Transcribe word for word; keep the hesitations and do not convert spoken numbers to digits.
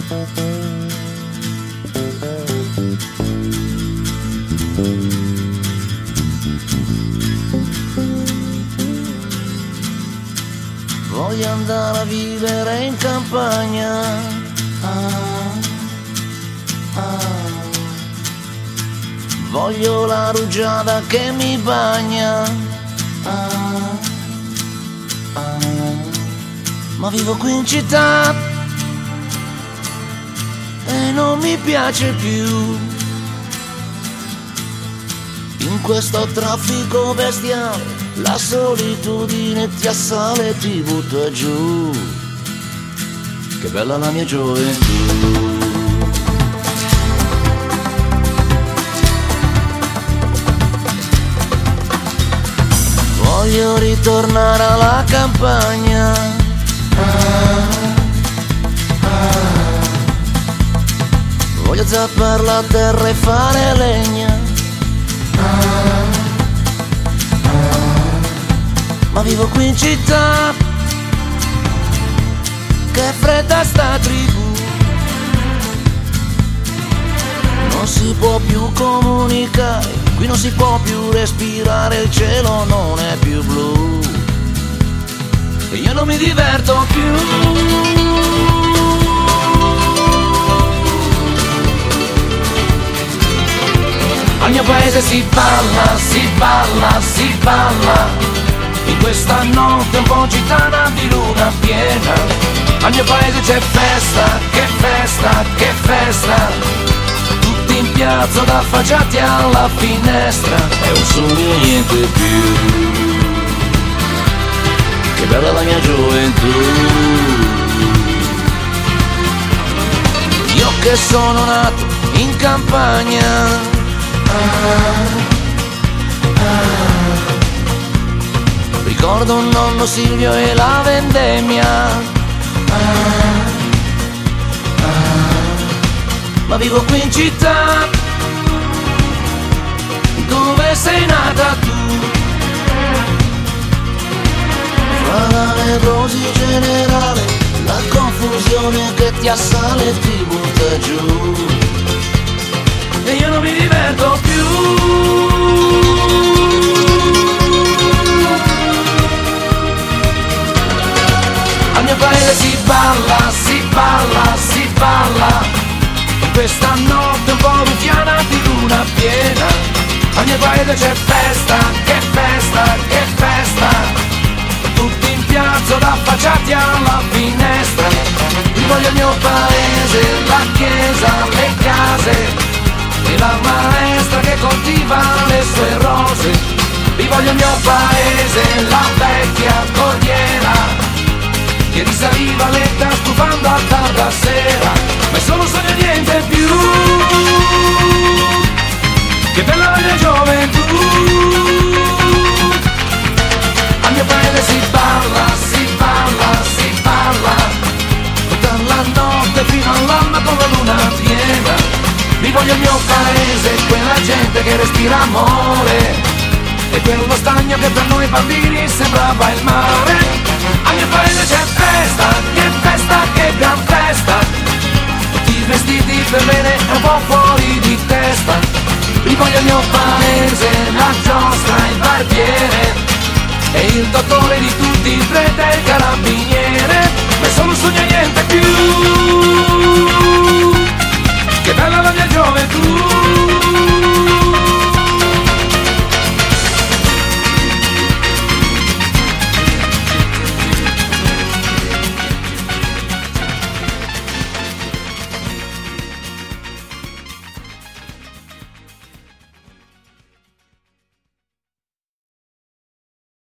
Voglio andare a vivere in campagna, ah, ah. Voglio la rugiada che mi bagna, ah, ah. Ma vivo qui in città e non mi piace più. In questo traffico bestiale la solitudine ti assale e ti butta giù. Che bella la mia gioventù. Voglio ritornare alla campagna, ah, ah. Voglio zappare la terra e fare legna, ah, ah. Ma vivo qui in città, che fredda sta tribù. Non si può più comunicare, qui non si può più respirare, il cielo non è più blu e io non mi diverto più. Al mio paese si balla, si balla, si balla, in questa notte un po' gitana di luna piena. Al mio paese c'è festa, che festa, che festa, in piazza da affacciati alla finestra, è un sogno niente più. Che bella la mia gioventù. Io che sono nato in campagna, ah, ah. Ricordo un nonno Silvio e la vendemmia, ah, ma vivo qui in città, dove sei nata tu. Fra la nevrosi generale, la confusione che ti assale e ti butta giù, e io non mi diverto più. Al mio paese si balla, si balla, si balla, questa notte un po' ruffiana di luna piena. Al mio paese c'è festa, che festa, che festa, tutti in piazza da affacciati alla finestra. Voglio il mio paese, la chiesa, le case e la maestra che coltiva le sue rose. Vi voglio il mio paese, la vecchia corriera che risaliva l'età stufando a tarda sera, ma è solo un sogno niente più. Che bella la mia gioventù. Al mio paese si parla, si parla, si parla, tutta la notte fino all'alba con la luna piena. Vi voglio il mio paese, quella gente che respira amore, e quello stagno che per noi bambini sembrava il mare. Al mio paese c'è festa, che festa, che gran festa, tutti vestiti per bene e un po' fuori di testa. Rivoglio il mio paese, la giostra, il barbiere e il dottore di tutti, il prete e il carabiniere, ma è solo un sogno e niente più. Che bella la mia gioventù.